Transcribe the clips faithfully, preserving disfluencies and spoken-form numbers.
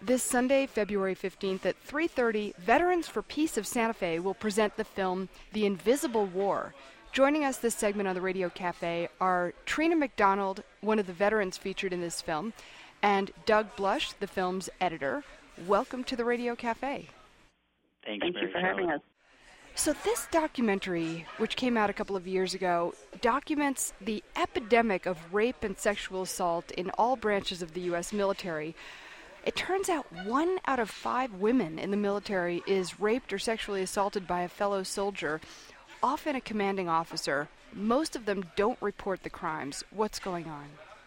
This Sunday, February fifteenth at three thirty, Veterans for Peace of Santa Fe will present the film The Invisible War. Joining us this segment on the Radio Cafe are Trina McDonald, one of the veterans featured in this film, and Doug Blush, the film's editor. Welcome to the Radio Cafe. Thanks, Thank Mary you for Charlotte. having us. So this documentary, which came out a couple of years ago, documents the epidemic of rape and sexual assault in all branches of the U S military. It turns out one out of five women in the military is raped or sexually assaulted by a fellow soldier, often a commanding officer. Most of them don't report the crimes. What's going on?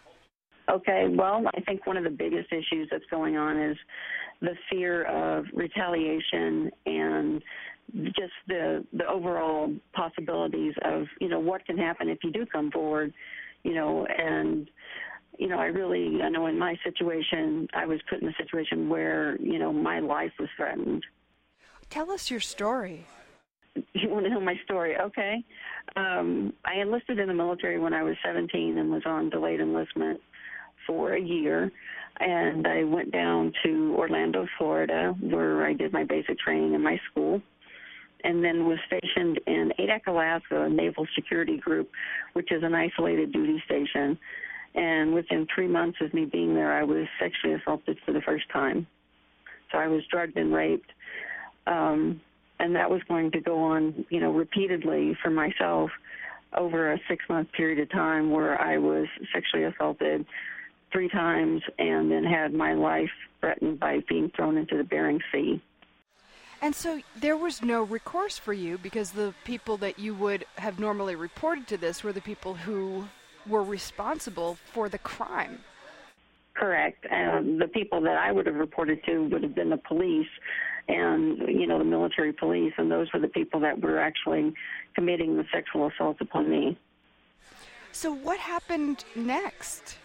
Okay, well, I think one of the biggest issues that's going on is the fear of retaliation and just the the overall possibilities of, you know, what can happen if you do come forward, you know, and, you know, I really, I know in my situation, I was put in a situation where, you know, my life was threatened. Tell us your story. You want to know my story? Okay. Um, I enlisted in the military when I was seventeen and was on delayed enlistment for a year. And I went down to Orlando, Florida, where I did my basic training in my school, and then was stationed in Adak, Alaska, a Naval Security Group, which is an isolated duty station. And within three months of me being there, I was sexually assaulted for the first time. So I was drugged and raped. Um, and that was going to go on, you know, repeatedly for myself over a six-month period of time where I was sexually assaulted three times and then had my life threatened by being thrown into the Bering Sea. And so there was no recourse for you because the people that you would have normally reported to this were the people who were responsible for the crime. Correct. And the people that I would have reported to would have been the police and, you know, the military police, and those were the people that were actually committing the sexual assaults upon me. So what happened next?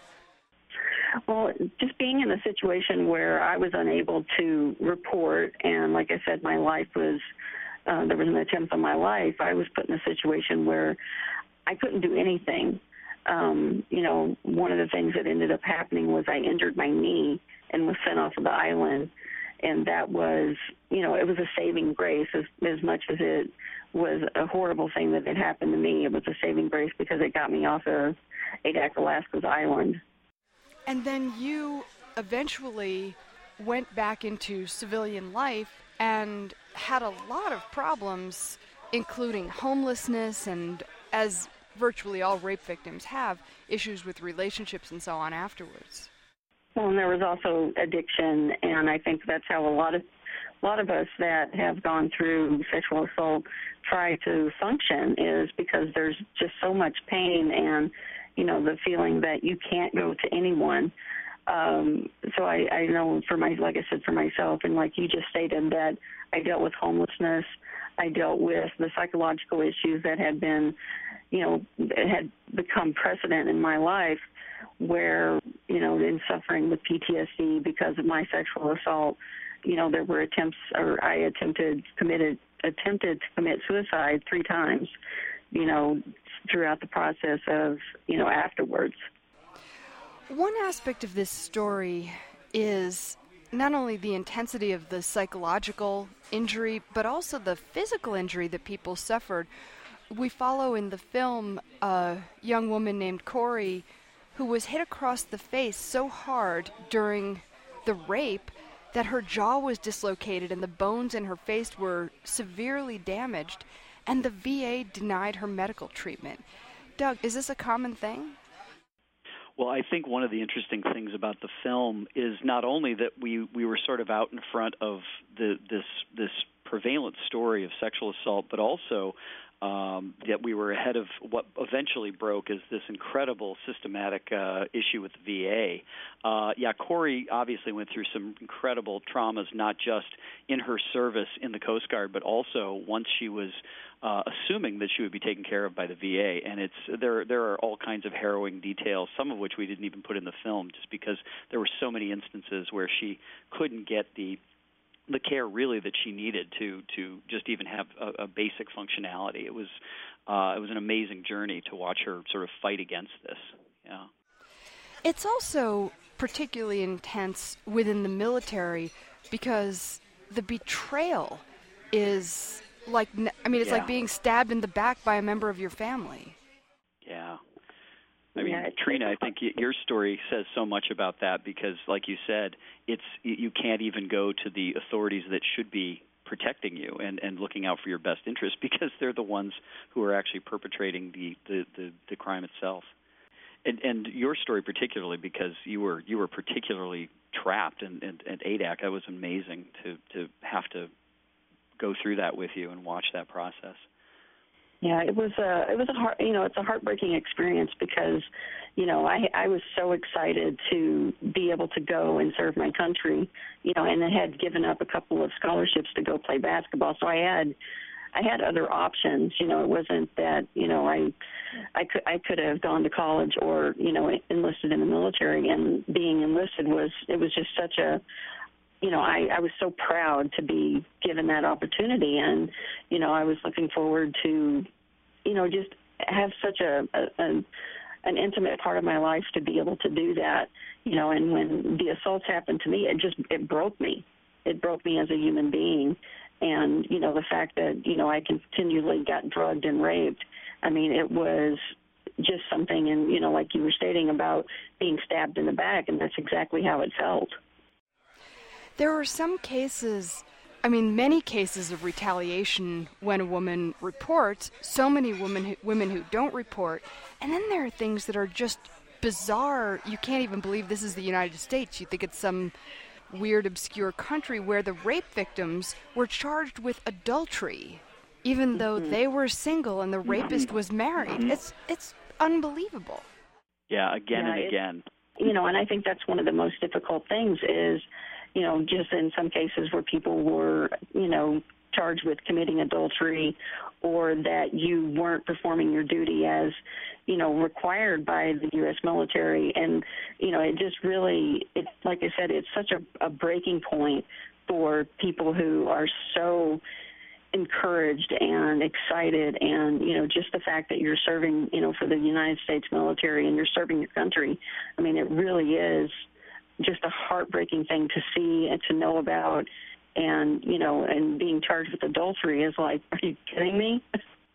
Well, just being in a situation where I was unable to report, and like I said, my life was, uh, there was an attempt on my life, I was put in a situation where I couldn't do anything. Um, you know, one of the things that ended up happening was I injured my knee and was sent off of the island, and that was, you know, it was a saving grace as, as much as it was a horrible thing that had happened to me. It was a saving grace because it got me off of Adak, Alaska's island. And then you eventually went back into civilian life and had a lot of problems, including homelessness and, as virtually all rape victims have, issues with relationships and so on afterwards. Well, and there was also addiction, and I think that's how a lot of a lot of us that have gone through sexual assault try to function, is because there's just so much pain and, you know, the feeling that you can't go to anyone. Um, so I, I know for my, like I said, for myself, and like you just stated, that I dealt with homelessness. I dealt with the psychological issues that had been, you know, had become precedent in my life, where, you know, in suffering with P T S D because of my sexual assault, you know, there were attempts, or I attempted, committed, attempted to commit suicide three times, you know, throughout the process of, you know, afterwards. One aspect of this story is not only the intensity of the psychological injury, but also the physical injury that people suffered. We follow in the film a young woman named Corey who was hit across the face so hard during the rape that her jaw was dislocated and the bones in her face were severely damaged, and the V A denied her medical treatment. Doug, is this a common thing? Well, I think one of the interesting things about the film is not only that we, we were sort of out in front of the, this this prevalent story of sexual assault, but also um, that we were ahead of what eventually broke as this incredible systematic uh, issue with the V A. Uh, yeah, Corey obviously went through some incredible traumas, not just in her service in the Coast Guard, but also once she was uh, assuming that she would be taken care of by the V A. And it's there there are all kinds of harrowing details, some of which we didn't even put in the film, just because there were so many instances where she couldn't get the the care really that she needed to to just even have a, a basic functionality. It was uh, it was an amazing journey to watch her sort of fight against this. Yeah. It's also particularly intense within the military because the betrayal is like, I mean, it's yeah. like being stabbed in the back by a member of your family. Yeah. I mean, Yeah, Trina, I think y- your story says so much about that because, like you said, it's you can't even go to the authorities that should be protecting you and, and looking out for your best interest because they're the ones who are actually perpetrating the, the, the, the crime itself. And, and your story particularly because you were you were particularly trapped in, in, in A D A C. That was amazing to, to have to go through that with you and watch that process. Yeah, it was a it was a heart, you know, it's a heartbreaking experience because, you know, I I was so excited to be able to go and serve my country, you know, and I had given up a couple of scholarships to go play basketball, so I had I had other options. You know, it wasn't that, you know, I I could I could have gone to college or, you know, enlisted in the military, and being enlisted was it was just such a You know, I, I was so proud to be given that opportunity, and, you know, I was looking forward to, you know, just have such a, a, a an intimate part of my life to be able to do that, you know, and when the assaults happened to me, it just, it broke me. It broke me as a human being, and, you know, the fact that, you know, I continually got drugged and raped, I mean, it was just something, and, you know, like you were stating about being stabbed in the back, and that's exactly how it felt. There are some cases, I mean, many cases of retaliation when a woman reports, so many women who, women who don't report, and then there are things that are just bizarre. You can't even believe this is the United States. You think it's some weird, obscure country where the rape victims were charged with adultery, even though mm-hmm. they were single and the rapist mm-hmm. was married. Mm-hmm. It's it's unbelievable. Yeah, again yeah, and again. You know, and I think that's one of the most difficult things is, you know, just in some cases where people were, you know, charged with committing adultery, or that you weren't performing your duty as, you know, required by the U S military. And, you know, it just really, it, like I said, it's such a, a breaking point for people who are so encouraged and excited, and, you know, just the fact that you're serving, you know, for the United States military and you're serving your country. I mean, it really is just a heartbreaking thing to see and to know about. And, you know, and being charged with adultery is like, are you kidding me?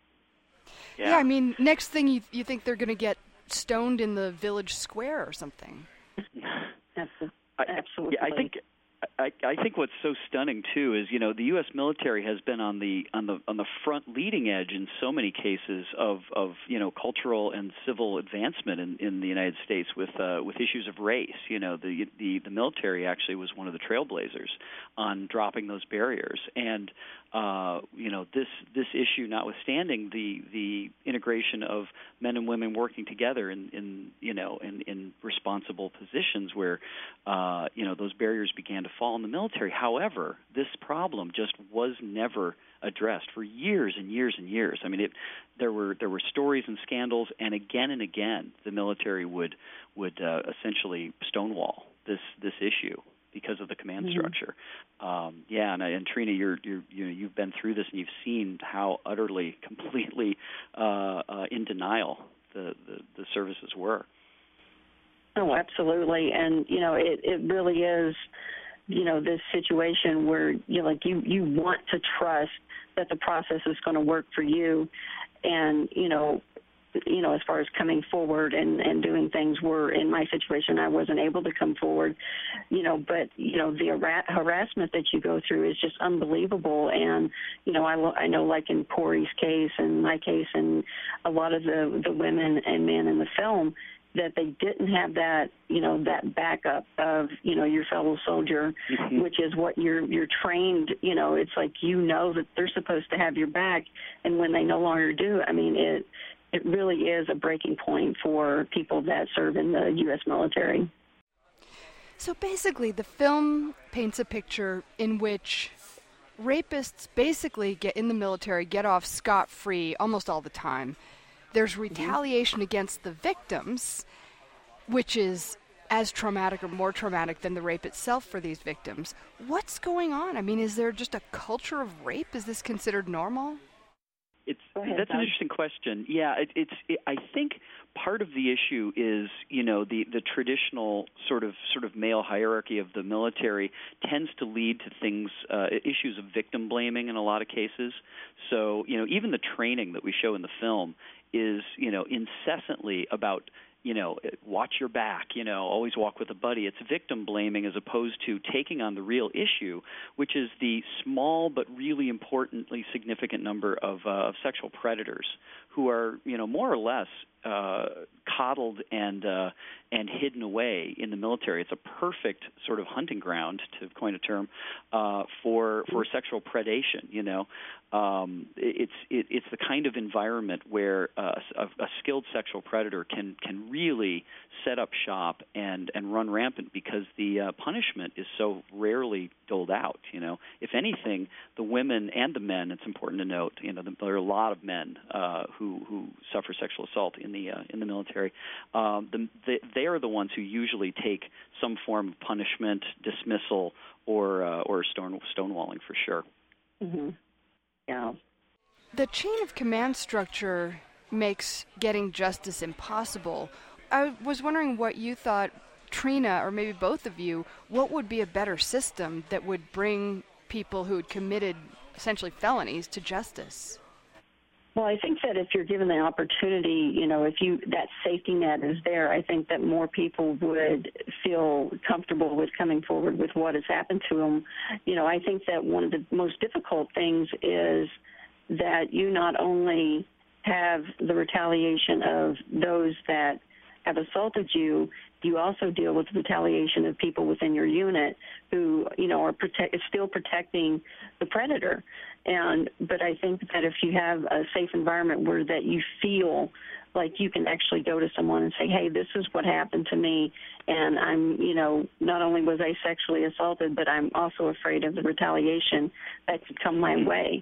Yeah, yeah I mean, next thing you you think they're going to get stoned in the village square or something. Absolutely. I, yeah, I think I, I think what's so stunning too is, you know, the U S military has been on the on the on the front leading edge in so many cases of, of you know, cultural and civil advancement in, in the United States with uh, with issues of race. You know, the, the the military actually was one of the trailblazers on dropping those barriers, and uh, you know, this this issue notwithstanding, the the integration of men and women working together in, in you know in, in responsible positions where uh, you know those barriers began to fall in the military. However, this problem just was never addressed for years and years and years. I mean, it, there were there were stories and scandals, and again and again, the military would would uh, essentially stonewall this this issue because of the command mm-hmm. structure. Um, yeah, and, and Trina, you're, you're you know you've been through this, and you've seen how utterly, completely uh, uh, in denial the, the the services were. Oh, absolutely, and you know it it really is. You know, this situation where you like you, you want to trust that the process is going to work for you, and you know, you know, as far as coming forward and, and doing things, were in my situation I wasn't able to come forward, you know, but you know the har- harassment that you go through is just unbelievable, and you know I, I know like in Corey's case and my case and a lot of the the women and men in the film, that they didn't have that, you know, that backup of, you know, your fellow soldier, mm-hmm. which is what you're you're trained, you know, it's like you know that they're supposed to have your back, and when they no longer do, I mean, it it really is a breaking point for people that serve in the U S military. So basically, the film paints a picture in which rapists basically get in the military, get off scot-free almost all the time. There's retaliation mm-hmm. against the victims, which is as traumatic or more traumatic than the rape itself for these victims. What's going on? I mean, is there just a culture of rape? Is this considered normal? It's ahead, that's Doug. an interesting question. Yeah, it, it's. It, I think part of the issue is, you know, the, the traditional sort of sort of male hierarchy of the military tends to lead to things, uh, issues of victim blaming in a lot of cases. So, you know, even the training that we show in the film is, you know, incessantly about, you know, watch your back, you know, always walk with a buddy. It's victim blaming as opposed to taking on the real issue, which is the small but really importantly significant number of, uh, of sexual predators who are, you know, more or less uh, coddled and uh, and hidden away in the military. It's a perfect sort of hunting ground, to coin a term, uh, for for sexual predation. You know, um, it's it, it's the kind of environment where uh, a, a skilled sexual predator can can really set up shop and and run rampant because the uh, punishment is so rarely doled out. You know, if anything, the women and the men. It's important to note. You know, there are a lot of men uh, who who suffer sexual assault in the uh, in the military. Um, the, the, they are the ones who usually take some form of punishment, dismissal, or uh, or stone, stonewalling for sure. Mm-hmm. Yeah. The chain of command structure makes getting justice impossible. I was wondering what you thought, Trina, or maybe both of you, what would be a better system that would bring people who had committed essentially felonies to justice? Well, I think that if you're given the opportunity, you know, if you that safety net is there, I think that more people would feel comfortable with coming forward with what has happened to them. You know, I think that one of the most difficult things is that you not only have the retaliation of those that have assaulted you, you also deal with the retaliation of people within your unit who, you know, are protect, still protecting the predator. And but I think that if you have a safe environment where that you feel like you can actually go to someone and say, hey, this is what happened to me, and I'm, you know, not only was I sexually assaulted, but I'm also afraid of the retaliation that could come my way.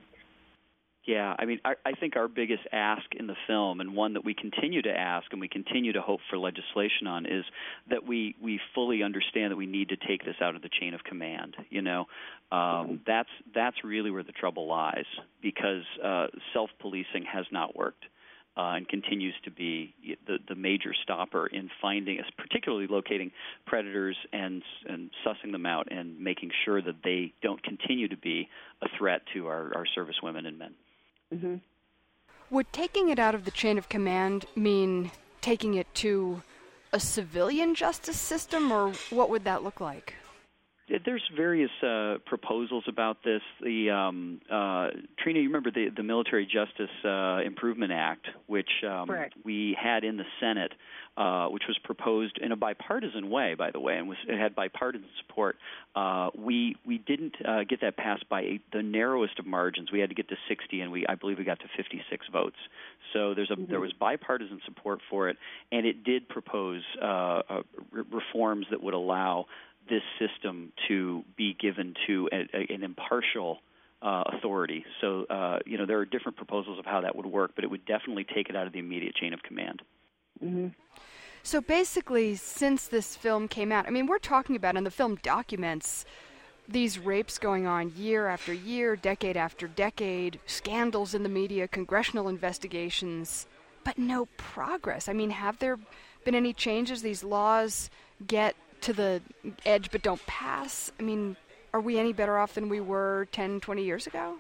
Yeah, I mean, I, I think our biggest ask in the film, and one that we continue to ask and we continue to hope for legislation on, is that we, we fully understand that we need to take this out of the chain of command. You know, um, that's that's really where the trouble lies, because uh, self-policing has not worked uh, and continues to be the, the major stopper in finding, particularly locating predators and and sussing them out and making sure that they don't continue to be a threat to our, our service women and men. Mm-hmm. Would taking it out of the chain of command mean taking it to a civilian justice system, or what would that look like? There's various uh, proposals about this. The um, uh, Trina, you remember the, the Military Justice uh, Improvement Act, which um, we had in the Senate, uh, which was proposed in a bipartisan way, by the way, and was, it had bipartisan support. Uh, we we didn't uh, get that passed by a, the narrowest of margins. We had to get to sixty, and we I believe we got to fifty-six votes. So there's a mm-hmm. there was bipartisan support for it, and it did propose uh, uh, re- reforms that would allow this system to be given to a, a, an impartial uh, authority. So, uh, you know, there are different proposals of how that would work, but it would definitely take it out of the immediate chain of command. Mm-hmm. So basically, since this film came out, I mean, we're talking about, and the film documents these rapes going on year after year, decade after decade, scandals in the media, congressional investigations, but no progress. I mean, have there been any changes? These laws get to the edge but don't pass. I mean, are we any better off than we were ten, twenty years ago?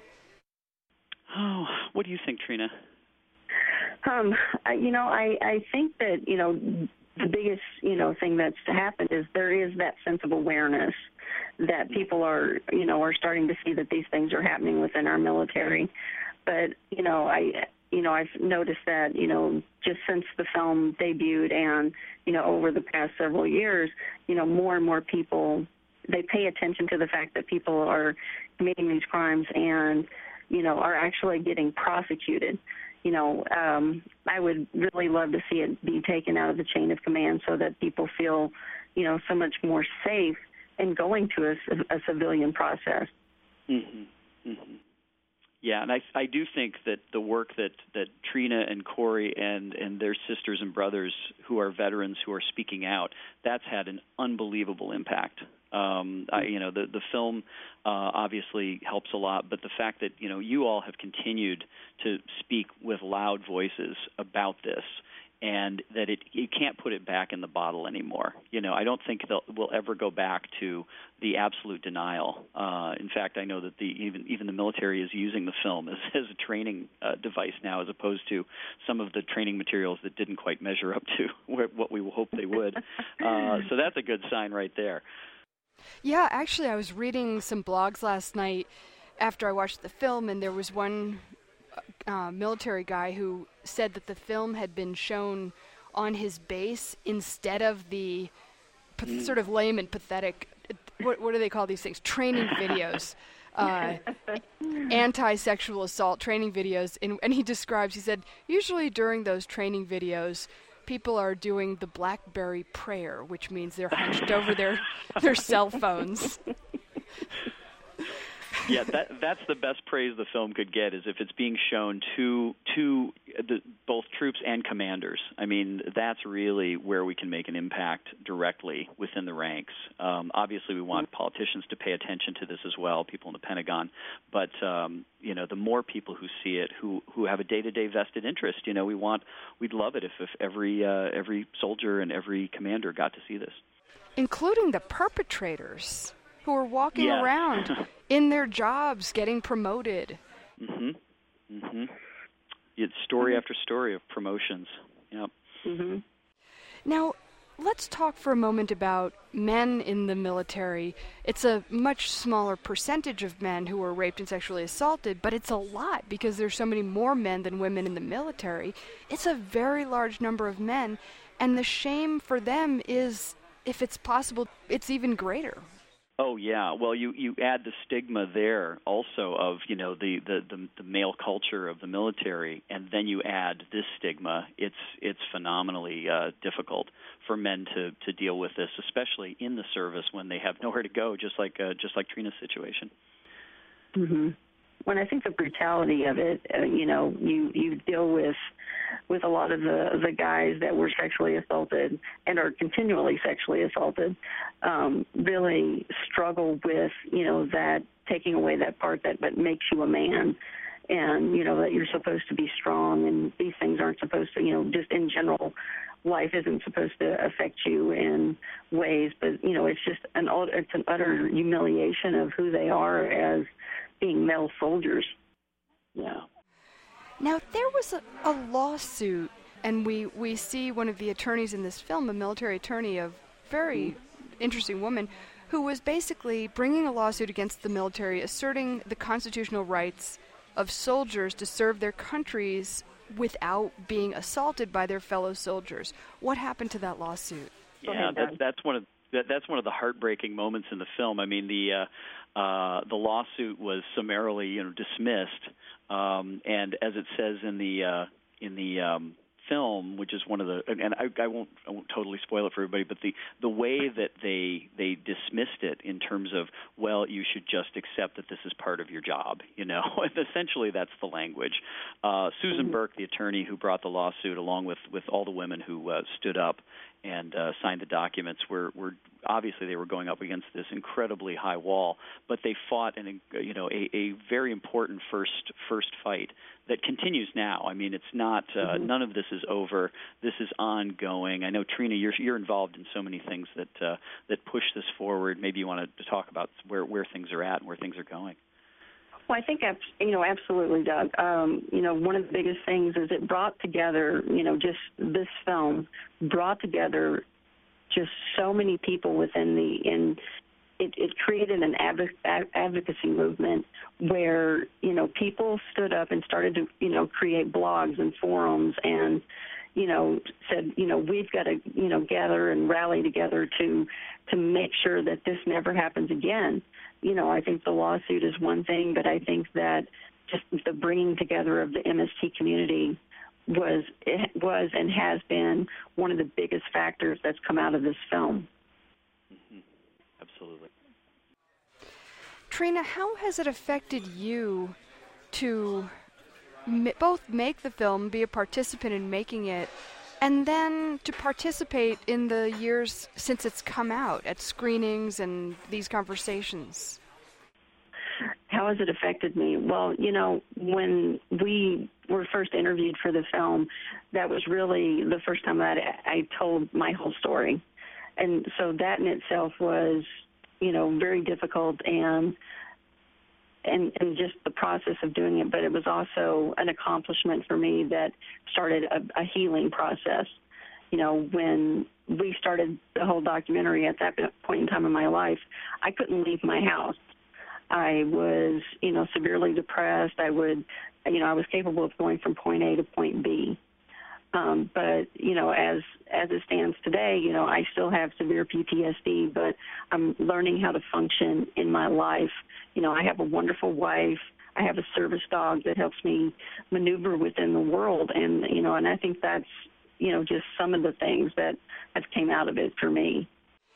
Oh, what do you think, Trina? Um, I, you know, I, I think that, you know, the biggest, you know, thing that's happened is there is that sense of awareness that people are, you know, are starting to see that these things are happening within our military. But, you know, I... You know, I've noticed that, you know, just since the film debuted and, you know, over the past several years, you know, more and more people, they pay attention to the fact that people are committing these crimes and, you know, are actually getting prosecuted. You know, um, I would really love to see it be taken out of the chain of command so that people feel, you know, so much more safe in going to a, a civilian process. Mm-hmm. Mm-hmm. Yeah, and I, I do think that the work that, that Trina and Corey and, and their sisters and brothers who are veterans who are speaking out, that's had an unbelievable impact. Um, I, you know, the the film uh, obviously helps a lot, but the fact that you know you all have continued to speak with loud voices about this, and that it you can't put it back in the bottle anymore. You know, I don't think they'll, we'll ever go back to the absolute denial. Uh, in fact, I know that the even even the military is using the film as, as a training uh, device now, as opposed to some of the training materials that didn't quite measure up to what we hoped they would. Uh, so that's a good sign right there. Yeah, actually, I was reading some blogs last night after I watched the film, and there was one uh, military guy who said that the film had been shown on his base instead of the p- sort of lame and pathetic, what, what do they call these things, training videos, uh, anti-sexual assault training videos. And, and he describes, he said, usually during those training videos, people are doing the BlackBerry prayer, which means they're hunched over their their cell phones. Yeah, that that's the best praise the film could get, is if it's being shown to to the, both troops and commanders. I mean, that's really where we can make an impact directly within the ranks. Um, obviously, we want politicians to pay attention to this as well, people in the Pentagon. But um, you know, the more people who see it, who who have a day-to-day vested interest, you know, we want we'd love it if if every uh, every soldier and every commander got to see this, including the perpetrators who are walking yes. around in their jobs, getting promoted. Mm-hmm. Mm-hmm. It's story mm-hmm. after story of promotions. Yep. Mm-hmm. Now, let's talk for a moment about men in the military. It's a much smaller percentage of men who are raped and sexually assaulted, but it's a lot because there's so many more men than women in the military. It's a very large number of men, and the shame for them is, if it's possible, it's even greater. Oh yeah, well you, you add the stigma there also of you know the, the, the, the male culture of the military, and then you add this stigma. It's it's phenomenally uh, difficult for men to, to deal with this, especially in the service when they have nowhere to go, just like uh, just like Trina's situation. Mm-hmm. When I think the brutality of it, uh, you know, you, you deal with with a lot of the, the guys that were sexually assaulted and are continually sexually assaulted, um, really struggle with, you know, that taking away that part that, that makes you a man, and, you know, that you're supposed to be strong, and these things aren't supposed to, you know, just in general, life isn't supposed to affect you in ways, but, you know, it's just an, it's an utter humiliation of who they are as being male soldiers. Yeah. Now, there was a, a lawsuit, and we, we see one of the attorneys in this film, a military attorney, a very interesting woman, who was basically bringing a lawsuit against the military, asserting the constitutional rights of soldiers to serve their countries without being assaulted by their fellow soldiers. What happened to that lawsuit? Yeah, that, that's one of that, that's one of the heartbreaking moments in the film. I mean, the uh, uh, the lawsuit was summarily, you know, dismissed, um, and as it says in the uh, in the um, film, which is one of the, and I, I won't I won't totally spoil it for everybody, but the the way that they they dismissed it in terms of, well, you should just accept that this is part of your job, you know, and essentially that's the language. Uh, Susan Burke, the attorney who brought the lawsuit, along with with all the women who uh, stood up and uh, signed the documents, were, were obviously they were going up against this incredibly high wall, but they fought an, you know, a, a very important first first fight that continues now. I mean, it's not uh, mm-hmm. none of this is over. This is ongoing. I know, Trina, you're you're involved in so many things that uh, that push this forward. Maybe you want to talk about where where things are at and where things are going. Well, I think, you know, absolutely, Doug. Um, you know, one of the biggest things is it brought together, you know, just this film brought together just so many people within the, in it, it created an adv- advocacy movement where, you know, people stood up and started to, you know, create blogs and forums and, you know, said, you know, we've got to, you know, gather and rally together to to make sure that this never happens again. You know, I think the lawsuit is one thing, but I think that just the bringing together of the M S T community was it was and has been one of the biggest factors that's come out of this film. Mm-hmm. Absolutely. Trina, how has it affected you to m- both make the film, be a participant in making it, and then to participate in the years since it's come out at screenings and these conversations? How has it affected me? Well, you know, when we were first interviewed for the film, that was really the first time that I told my whole story. And so that in itself was, you know, very difficult and and and just the process of doing it. But it was also an accomplishment for me that started a, a healing process. You know, when we started the whole documentary at that point in time in my life, I couldn't leave my house. I was, you know, severely depressed. I would, you know, I was capable of going from point A to point B. Um, but, you know, as as it stands today, you know, I still have severe P T S D, but I'm learning how to function in my life. You know, I have a wonderful wife. I have a service dog that helps me maneuver within the world. And, you know, and I think that's, you know, just some of the things that have came out of it for me.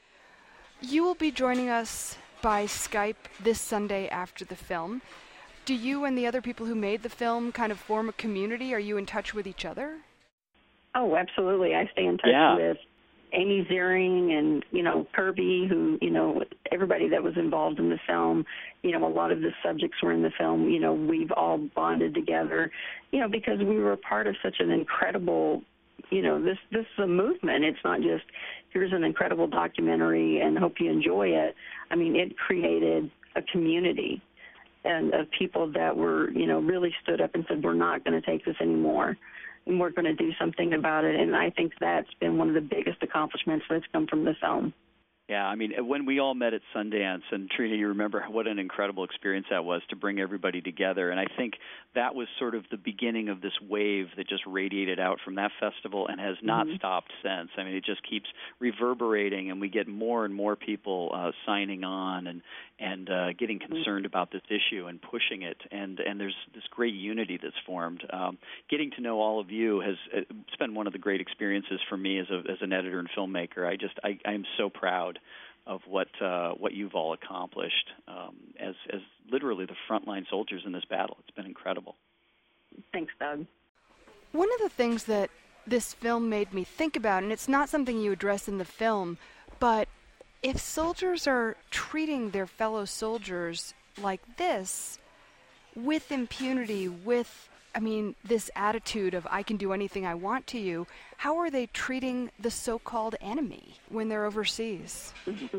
You will be joining us by Skype this Sunday after the film. Do you and the other people who made the film kind of form a community? Are you in touch with each other? Oh, absolutely. I stay in touch yeah. with Amy Ziering and, you know, Kirby, who, you know, everybody that was involved in the film. You know, a lot of the subjects were in the film. You know, we've all bonded together, you know, because we were a part of such an incredible, you know, this, this is a movement. It's not just, here's an incredible documentary and hope you enjoy it. I mean, it created a community and of people that were, you know, really stood up and said, we're not going to take this anymore, and we're going to do something about it. And I think that's been one of the biggest accomplishments that's come from the film. Yeah, I mean, when we all met at Sundance, and Trina, you remember what an incredible experience that was to bring everybody together. And I think that was sort of the beginning of this wave that just radiated out from that festival and has not mm-hmm. stopped since. I mean, it just keeps reverberating, and we get more and more people uh, signing on and and uh, getting concerned mm-hmm. about this issue and pushing it. And and there's this great unity that's formed. Um, getting to know all of you has uh, it's been one of the great experiences for me as a as an editor and filmmaker. I just I I am so proud of what uh, what you've all accomplished um, as as literally the frontline soldiers in this battle. It's been incredible. Thanks, Doug. One of the things that this film made me think about, and it's not something you address in the film, but if soldiers are treating their fellow soldiers like this, with impunity, with, I mean, this attitude of I can do anything I want to you, how are they treating the so-called enemy when they're overseas?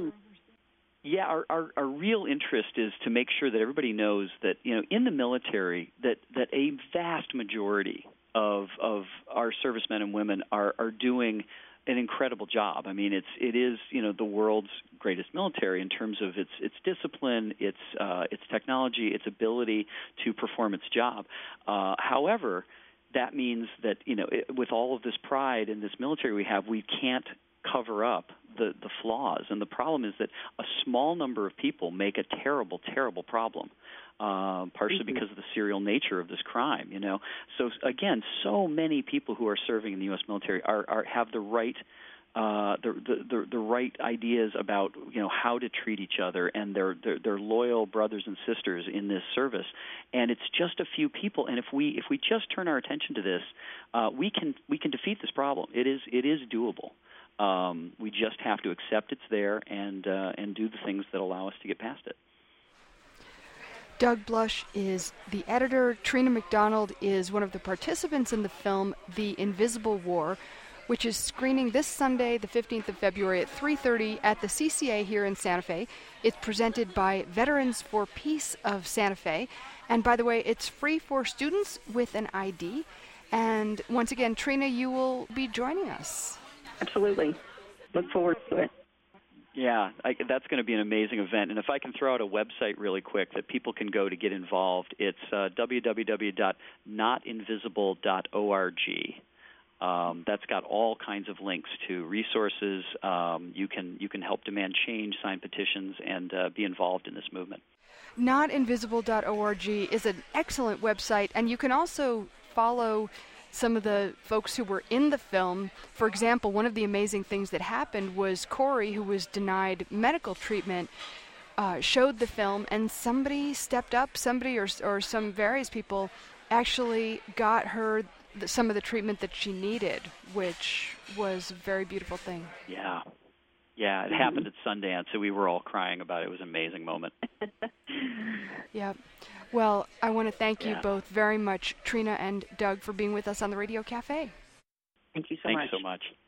Yeah, our, our, our real interest is to make sure that everybody knows that, you know, in the military, that, that a vast majority of of our servicemen and women are, are doing an incredible job. I mean, it's it is you know the world's greatest military in terms of its its discipline, its uh, its technology, its ability to perform its job. Uh, however, that means that you know it, with all of this pride in this military we have, we can't cover up the the flaws. And the problem is that a small number of people make a terrible, terrible problem. Uh, partially because of the serial nature of this crime, you know. So again, so many people who are serving in the U S military are, are have the right, uh, the, the the the right ideas about you know how to treat each other, and they're, they're they're loyal brothers and sisters in this service. And it's just a few people. And if we if we just turn our attention to this, uh, we can we can defeat this problem. It is it is doable. Um, we just have to accept it's there and uh, and do the things that allow us to get past it. Doug Blush is the editor. Trina McDonald is one of the participants in the film The Invisible War, which is screening this Sunday, the fifteenth of February at three thirty at the C C A here in Santa Fe. It's presented by Veterans for Peace of Santa Fe. And by the way, it's free for students with an I D. And once again, Trina, you will be joining us. Absolutely. Look forward to it. Yeah, I, that's going to be an amazing event. And if I can throw out a website really quick that people can go to get involved, it's uh, w w w dot not invisible dot org. Um, that's got all kinds of links to resources. Um, you can you can help demand change, sign petitions, and uh, be involved in this movement. not invisible dot org is an excellent website, and you can also follow some of the folks who were in the film. For example, one of the amazing things that happened was Corey, who was denied medical treatment, uh, showed the film, and somebody stepped up, somebody or or some various people actually got her the, some of the treatment that she needed, which was a very beautiful thing. Yeah. Yeah, it mm-hmm. happened at Sundance, so we were all crying about it. It was an amazing moment. Yeah. Well, I want to thank yeah. you both very much, Trina and Doug, for being with us on the Radio Cafe. Thank you so Thanks much. Thanks so much.